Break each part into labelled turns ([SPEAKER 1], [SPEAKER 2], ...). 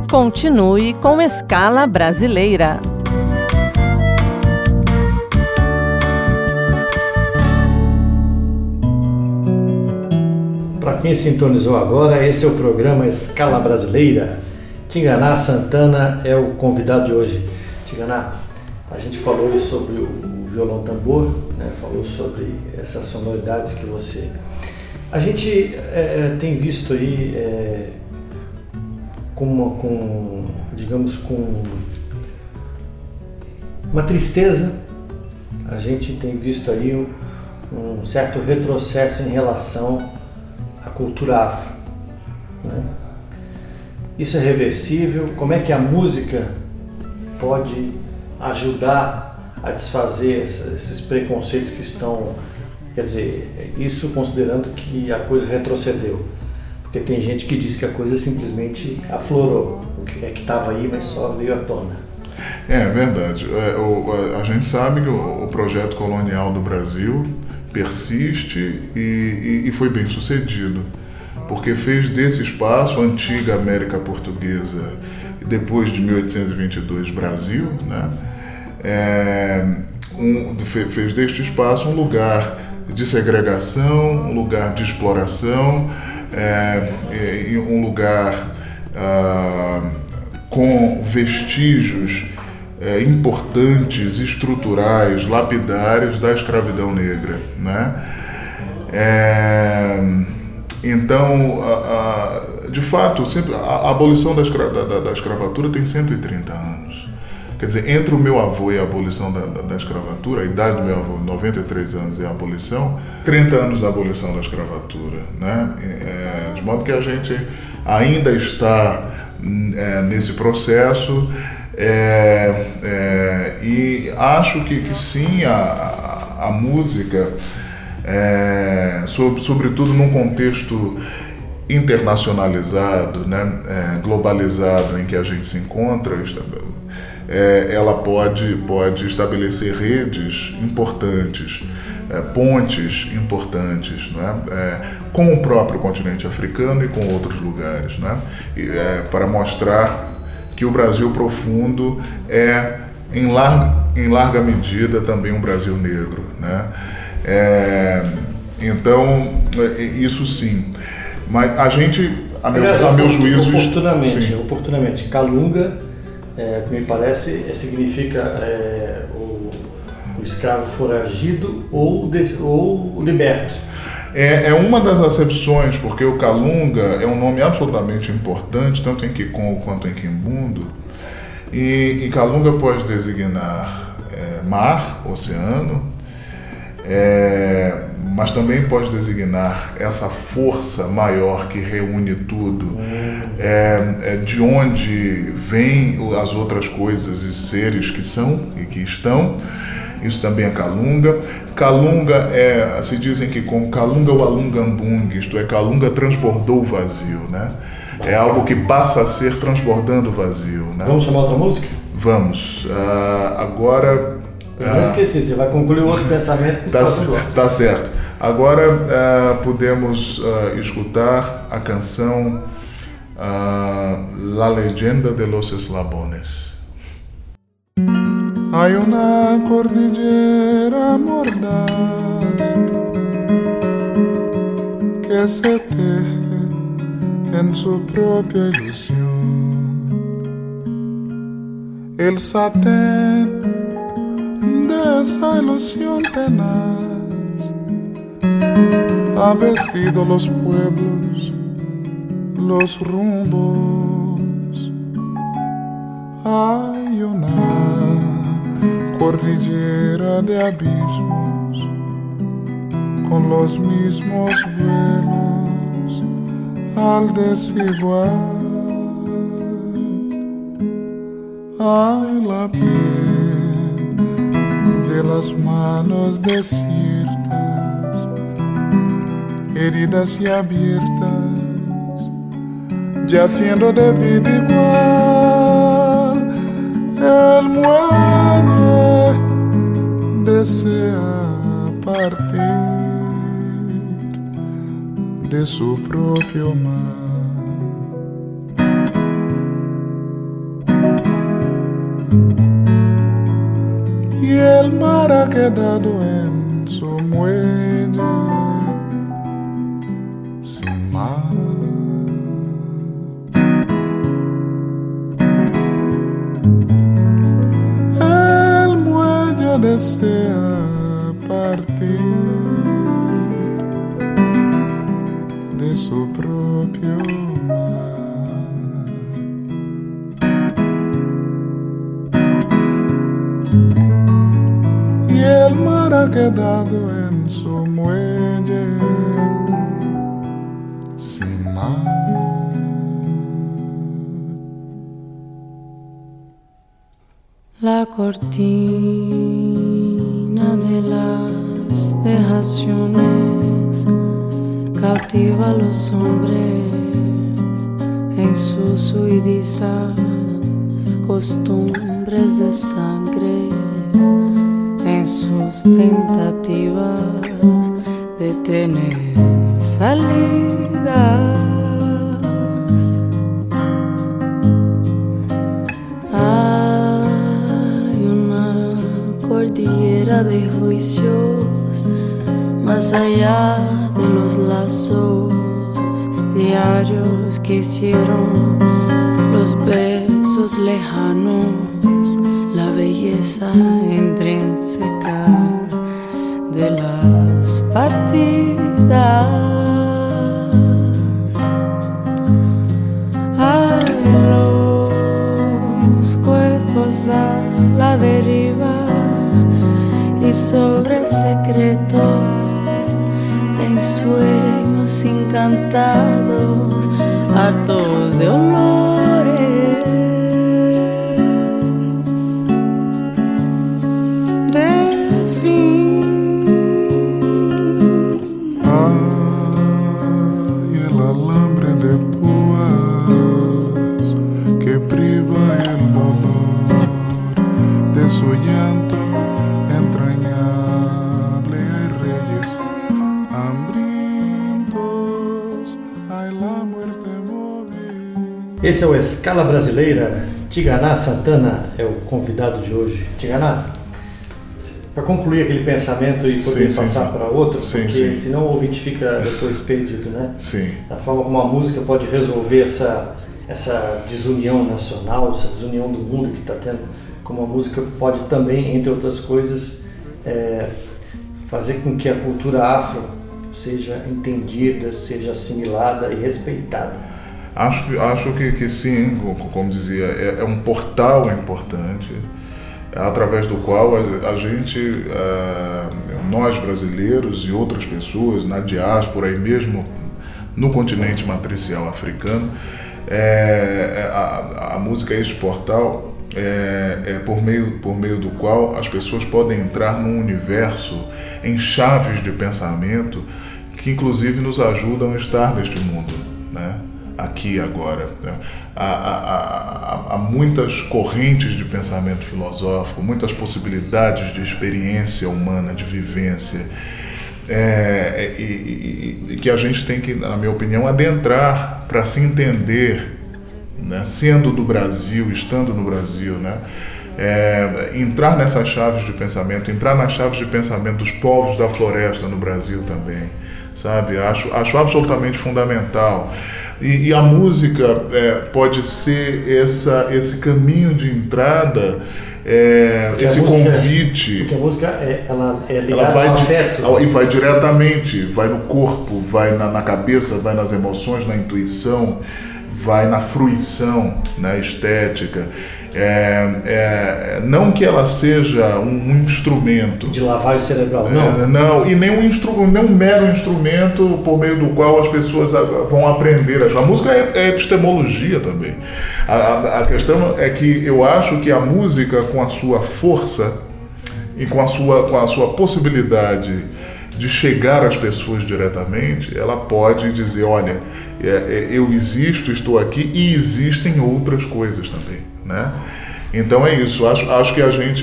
[SPEAKER 1] Continue com Escala Brasileira.
[SPEAKER 2] Para quem sintonizou agora, esse é o programa Escala Brasileira. Tingana Santana é o convidado de hoje. Tingana, a gente falou aí sobre o violão tambor, né? Falou sobre essas sonoridades que você... A gente tem visto aí digamos, com uma tristeza, a gente tem visto aí um certo retrocesso em relação à cultura afro, né? Isso é reversível? Como é que a música pode ajudar a desfazer esses preconceitos que estão... Quer dizer, isso considerando que a coisa retrocedeu. Porque tem gente que diz que a coisa simplesmente aflorou. O que é que estava aí, mas só veio à tona.
[SPEAKER 3] É verdade. A gente sabe que o projeto colonial do Brasil persiste e foi bem sucedido. Porque fez desse espaço a antiga América Portuguesa, depois de 1822 Brasil, né? Fez deste espaço um lugar de segregação, um lugar de exploração, um lugar com vestígios importantes, estruturais, lapidares da escravidão negra, né? Então, de fato, sempre, a abolição da escravatura tem 130 anos. Quer dizer, entre o meu avô e a abolição da escravatura, a idade do meu avô, 93 anos, e a abolição, 30 anos da abolição da escravatura, né? De modo que a gente ainda está nesse processo e acho que sim, a música, sobretudo num contexto internacionalizado, né? Globalizado em que a gente se encontra, ela pode estabelecer redes importantes, pontes importantes, né? Com o próprio continente africano e com outros lugares, né? Para mostrar que o Brasil profundo é, em larga medida, também um Brasil negro, né? Então, isso sim. Mas a gente, a meu juízo...
[SPEAKER 2] Oportunamente, Calunga... me parece, significa o escravo foragido ou liberto.
[SPEAKER 3] É uma das acepções, porque o Calunga é um nome absolutamente importante, tanto em Kikongo quanto em Quimbundo, e Calunga pode designar mar, oceano, mas também pode designar essa força maior que reúne tudo, de onde vêm as outras coisas e seres que são e que estão. Isso também é Calunga. Calunga se dizem que com Calunga o Alungambung, isto é, Calunga transbordou o vazio, né? É algo que passa a ser transbordando o vazio, né?
[SPEAKER 2] Vamos chamar outra música?
[SPEAKER 3] Vamos. Agora...
[SPEAKER 2] Eu não esqueci, você vai concluir o outro pensamento.
[SPEAKER 3] Tá certo. Agora podemos escutar a canção La Leyenda de los Eslabones.
[SPEAKER 4] Hay una cordillera mordaz que se teje en su propia ilusión. El satén de esa ilusión tenaz ha vestido los pueblos, los rumbos. Hay una cordillera de abismos con los mismos vuelos al desigual. Hay la piel de las manos desiertas, heridas y abiertas, yaciendo de vida igual. El muelle desea partir de su propio mar. y el mar ha quedado en su muelle sin mar. El muelle desea partir de su propio mar. Y el mar ha quedado en su muelle sin mar.
[SPEAKER 5] La cortina de las dejaciones cautiva a los hombres en sus huidizas costumbres de sangre, en sus tentativas de tener salidas. Hay una cordillera de juicios más allá de los lazos diarios que hicieron los besos lejanos, la belleza intrínseca de las partidas. Hay los cuerpos a la deriva y sobre secretos de ensueños encantados, hartos de olores. De fin.
[SPEAKER 4] Ay, el alambre de púas que priva el dolor de su llanto entrañable. Hay reyes hambrientos, hay la muerte móvil.
[SPEAKER 2] Esse é o Escala Brasileira. Tigana Santana é o convidado de hoje. Tigana, para concluir aquele pensamento e poder passar para outro, porque senão o ouvinte fica depois perdido, né?
[SPEAKER 3] Sim.
[SPEAKER 2] Da forma como a música pode resolver essa desunião nacional, essa desunião do mundo que está tendo, como a música pode também, entre outras coisas, fazer com que a cultura afro seja entendida, seja assimilada e respeitada.
[SPEAKER 3] Acho que sim, como dizia, é um portal importante, através do qual a gente, nós brasileiros e outras pessoas na diáspora e mesmo no continente matricial africano, a música é este portal por meio do qual as pessoas podem entrar num universo em chaves de pensamento que inclusive nos ajudam a estar neste mundo, né? Aqui e agora. Né? Há muitas correntes de pensamento filosófico, muitas possibilidades de experiência humana, de vivência, e que a gente tem que, na minha opinião, adentrar para se entender, né? Sendo do Brasil, estando no Brasil, né? Entrar nessas chaves de pensamento, entrar nas chaves de pensamento dos povos da floresta no Brasil também, sabe? Acho absolutamente fundamental. E a música pode ser esse caminho de entrada, esse convite.
[SPEAKER 2] Porque a música ela é ligada ao afeto.
[SPEAKER 3] E vai diretamente, vai no corpo, vai na cabeça, vai nas emoções, na intuição, vai na fruição, na estética. Não que ela seja um instrumento
[SPEAKER 2] de lavagem cerebral,
[SPEAKER 3] não, e nem um mero instrumento por meio do qual as pessoas vão aprender. A música é epistemologia também. A questão é que eu acho que a música, com a sua força e com a sua possibilidade de chegar às pessoas diretamente, ela pode dizer, olha, eu existo, estou aqui, e existem outras coisas também, né? Então é isso, acho que a gente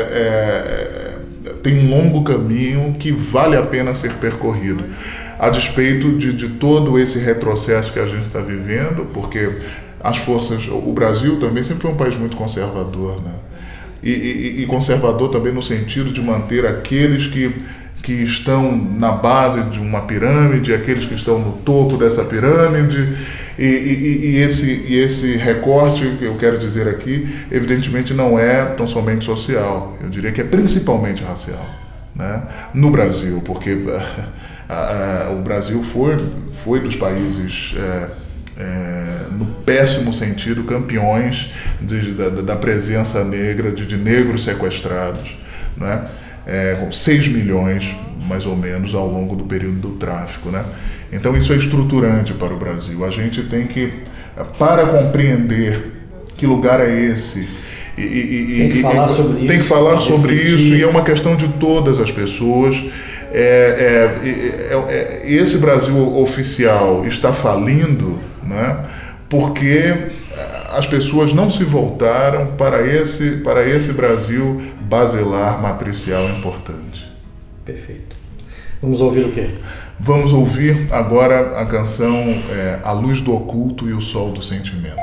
[SPEAKER 3] tem um longo caminho que vale a pena ser percorrido, a despeito de todo esse retrocesso que a gente está vivendo, porque as forças, o Brasil também sempre foi um país muito conservador, né? e conservador também no sentido de manter aqueles que estão na base de uma pirâmide, aqueles que estão no topo dessa pirâmide, e esse recorte que eu quero dizer aqui, evidentemente não é tão somente social, eu diria que é principalmente racial, né? No Brasil, porque o Brasil foi dos países, no péssimo sentido, campeões da presença negra, de negros sequestrados, né? Com 6 milhões, mais ou menos, ao longo do período do tráfico, né? Então isso é estruturante para o Brasil. A gente tem que, para compreender que lugar é esse,
[SPEAKER 2] tem que falar sobre isso.
[SPEAKER 3] Tem que falar sobre isso, e é uma questão de todas as pessoas. Esse Brasil oficial está falindo, né? Porque as pessoas não se voltaram para esse Brasil basilar, matricial importante.
[SPEAKER 2] Perfeito. Vamos ouvir o quê?
[SPEAKER 3] Vamos ouvir agora a canção A Luz do Oculto e o Sol do Sentimento.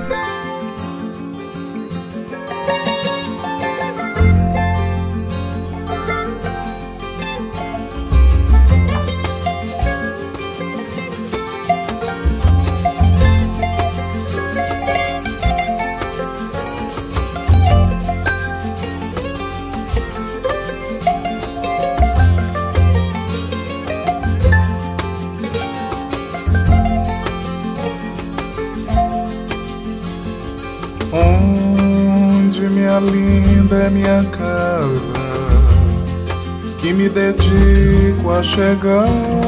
[SPEAKER 4] Linda é minha casa, que me dedico a chegar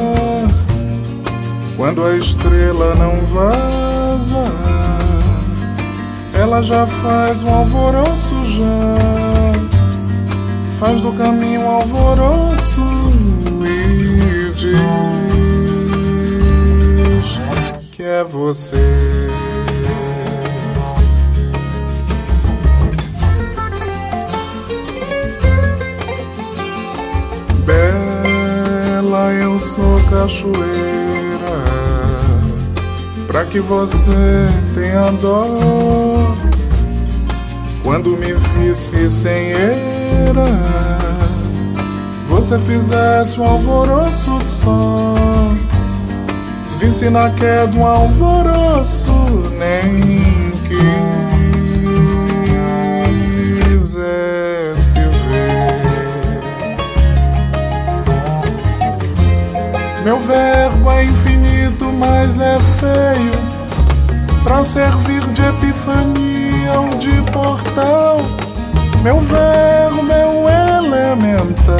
[SPEAKER 4] quando a estrela não vaza. Ela já faz um alvoroço, já faz do caminho um alvoroço e diz que é você. Eu sou cachoeira, pra que você tenha dó. Quando me visse sem eira, você fizesse um alvoroço só. Visse na queda um alvoroço, nem quisesse ver. Meu verbo é infinito, mas é feio pra servir de epifania ou de portal. Meu verbo é um elemental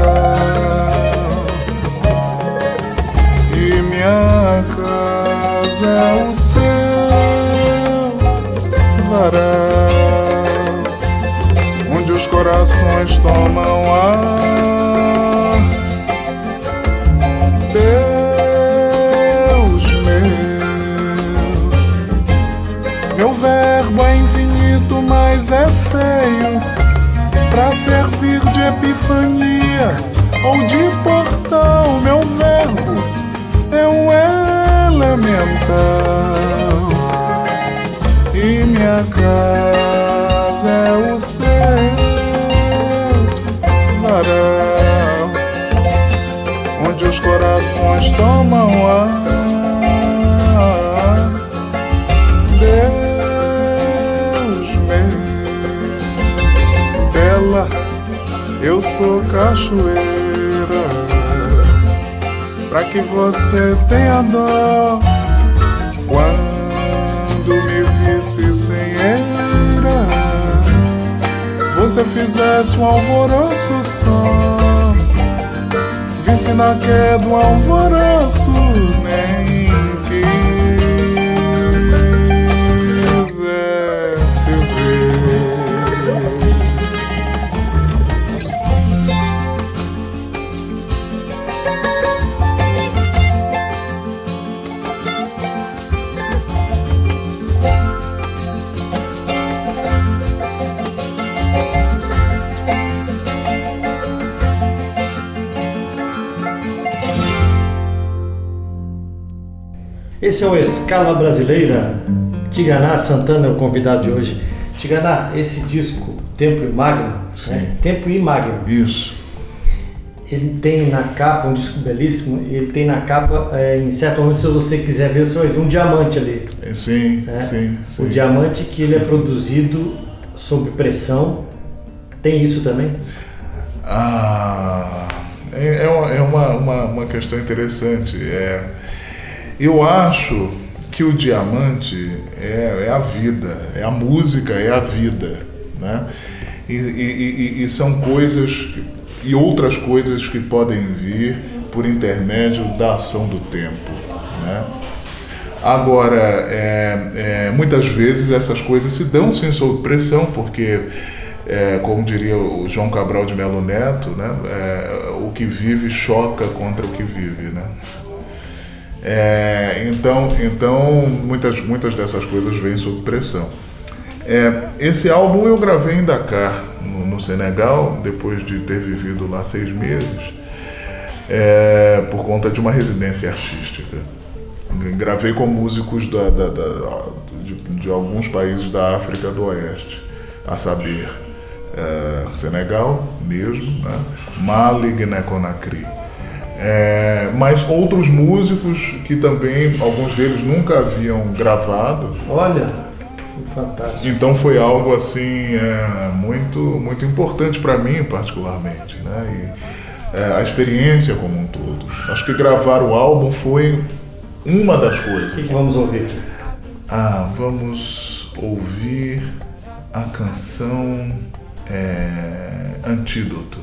[SPEAKER 4] e minha casa é o céu varal, onde os corações tomam ar. Meu verbo é infinito, mas é feio pra servir de epifania ou de portal. Meu verbo é um elemental e minha casa é o céu varal, onde os corações tomam ar. Eu sou cachoeira, pra que você tenha dó. Quando me visse sem eira, você fizesse um alvoroço só. Visse na queda um alvoroço, nem quisesse ver.
[SPEAKER 2] Esse é o Escala Brasileira. Tigana Santana é o convidado de hoje. Tigana, esse disco Tempo e Magma, né? Tempo e Magma.
[SPEAKER 3] Isso.
[SPEAKER 2] Ele tem na capa, um disco belíssimo, ele tem na capa, em certo momento, se você quiser ver, você vai ver um diamante ali.
[SPEAKER 3] Sim,
[SPEAKER 2] né?
[SPEAKER 3] sim.
[SPEAKER 2] O diamante que ele é produzido sob pressão, tem isso também?
[SPEAKER 3] É uma questão interessante. Eu acho que o diamante é a vida, é a música, é a vida, né? E são coisas e outras coisas que podem vir por intermédio da ação do tempo, né? Agora, muitas vezes essas coisas se dão sem sob pressão, porque, como diria o João Cabral de Melo Neto, né? O que vive choca contra o que vive, né? Então muitas dessas coisas vêm sob pressão. Esse álbum eu gravei em Dakar, no Senegal, depois de ter vivido lá 6 meses, por conta de uma residência artística. Gravei com músicos de alguns países da África do Oeste, a saber, Senegal mesmo, né? Mali, Guiné-Conakry. Mas outros músicos que também, alguns deles nunca haviam gravado.
[SPEAKER 2] Olha, fantástico.
[SPEAKER 3] Então foi algo assim muito, muito importante para mim particularmente, né? E a experiência como um todo. Acho que gravar o álbum foi uma das coisas.
[SPEAKER 2] O que vamos ouvir aqui?
[SPEAKER 3] Vamos ouvir a canção Antídoto.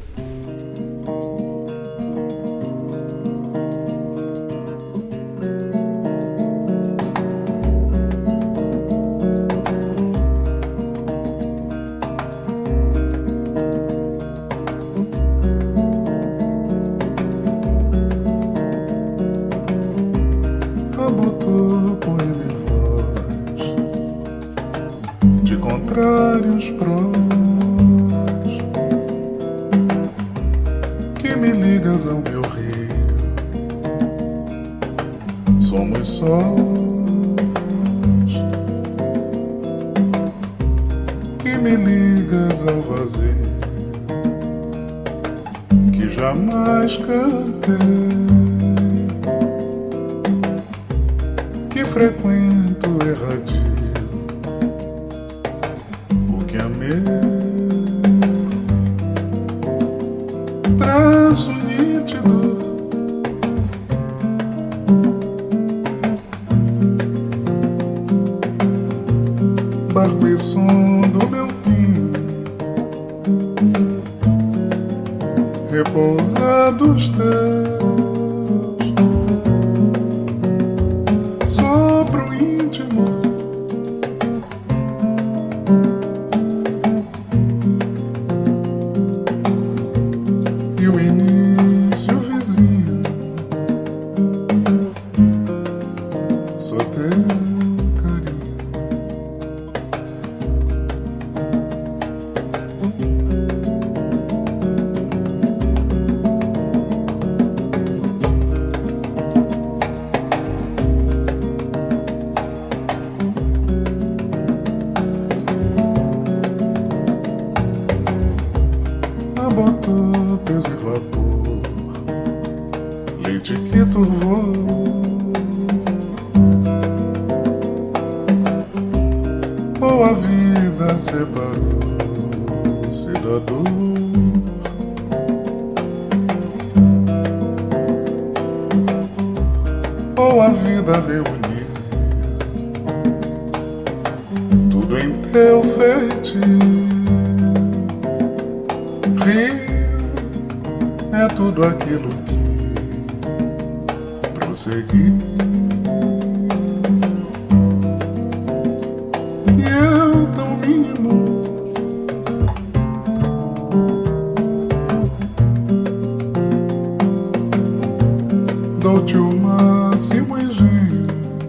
[SPEAKER 4] Contrários prós que me ligas ao meu rio, somos sós que me ligas ao vazio que jamais cantei, que frequento erradio traço nítido barco e som do meu pinho repousados teus sopro íntimo e o início vizinho, só teu carinho. Botou peso e vapor, leite que turvou, ou a vida separou-se da dor, ou a vida reuniu tudo em teu feitio. Rio é tudo aquilo que prossegui, e eu tão mínimo dou-te o máximo engenho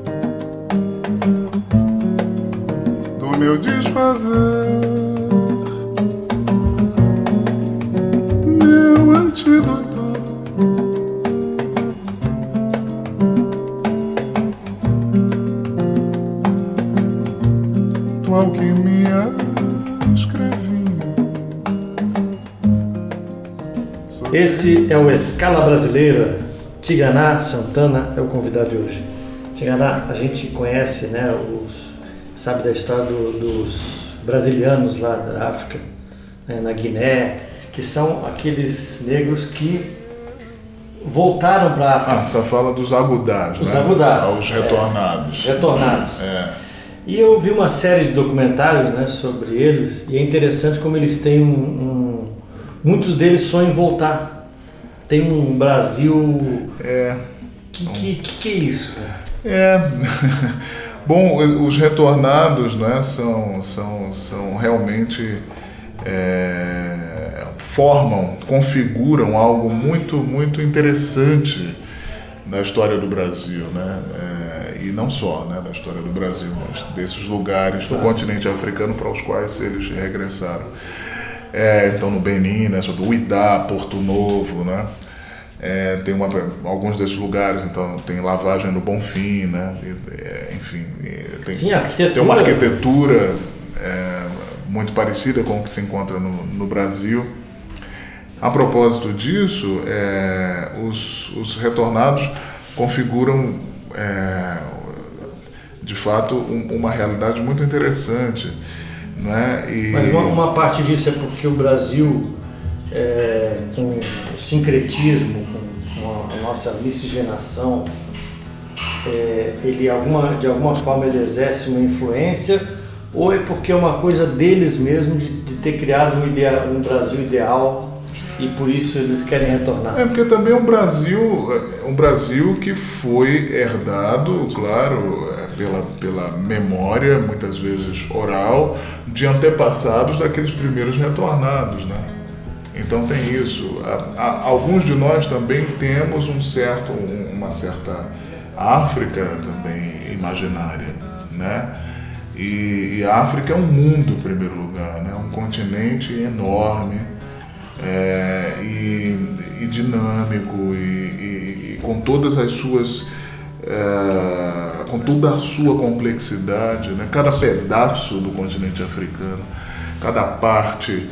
[SPEAKER 4] do meu desfazer. Antídoto, tua alquimia escrevi.
[SPEAKER 2] Esse é o Escala Brasileira. Tigana Santana é o convidado de hoje. Tigana, a gente conhece, né, sabe da história dos brasilianos lá da África, né, na Guiné, que são aqueles negros que voltaram para a África.
[SPEAKER 3] Você fala dos agudás,
[SPEAKER 2] os
[SPEAKER 3] né?
[SPEAKER 2] agudás.
[SPEAKER 3] Os retornados.
[SPEAKER 2] Retornados. E eu vi uma série de documentários, né, sobre eles, e é interessante como eles têm muitos deles sonham em voltar. Tem um Brasil... Que é isso?
[SPEAKER 3] Bom, os retornados, né, são realmente... configuram algo muito, muito interessante na história do Brasil, né? E não só, né, da história do Brasil, mas desses lugares do continente africano para os quais eles regressaram. Então no Benin, né, sobre o Uidá, Porto Novo, né? Tem alguns desses lugares, então tem lavagem no Bonfim, né? Enfim, tem uma arquitetura muito parecida com o que se encontra no Brasil. A propósito disso, os retornados configuram de fato uma realidade muito interessante. Né?
[SPEAKER 2] Mas uma parte disso é porque o Brasil, com o sincretismo, com a nossa miscigenação, ele de alguma forma ele exerce uma influência, ou é porque é uma coisa deles mesmo de ter criado um Brasil ideal e por isso eles querem retornar?
[SPEAKER 3] Porque também um Brasil que foi herdado, claro, pela memória, muitas vezes oral, de antepassados daqueles primeiros retornados, né? Então tem isso. Alguns de nós também temos uma certa África também imaginária, né? E a África é um mundo em primeiro lugar, né? Um continente enorme e dinâmico e com todas as suas com toda a sua complexidade, né? Cada pedaço do continente africano, cada parte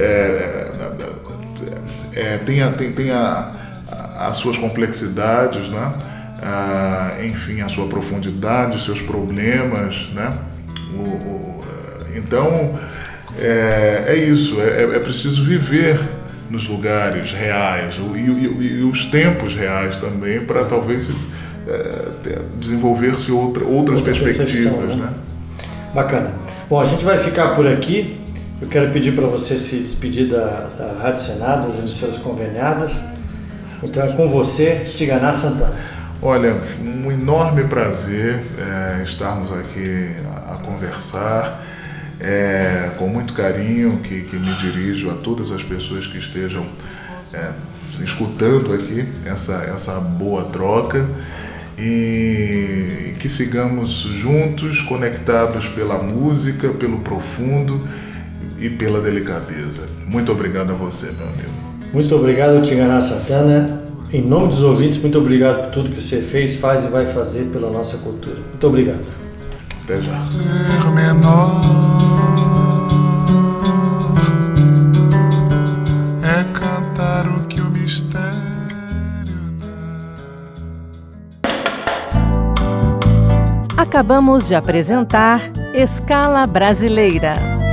[SPEAKER 3] tem as suas complexidades, né? Enfim, a sua profundidade, seus problemas, né? Então isso, é preciso viver nos lugares reais e os tempos reais também para talvez desenvolver-se outras perspectivas, né?
[SPEAKER 2] Bacana. Bom, a gente vai ficar por aqui. Eu quero pedir para você se despedir da Rádio Senado, das emissoras conveniadas. Então é com você, Tigana Santana.
[SPEAKER 3] Olha, um enorme prazer estarmos aqui a conversar, com muito carinho que me dirijo a todas as pessoas que estejam escutando aqui essa boa troca e que sigamos juntos, conectados pela música, pelo profundo e pela delicadeza. Muito obrigado a você, meu amigo.
[SPEAKER 2] Muito obrigado, Tigana Santana. Em nome dos ouvintes, muito obrigado por tudo que você fez, faz e vai fazer pela nossa cultura. Muito obrigado.
[SPEAKER 3] Até já.
[SPEAKER 4] Ser menor é cantar o que o mistério dá.
[SPEAKER 1] Acabamos de apresentar Escala Brasileira.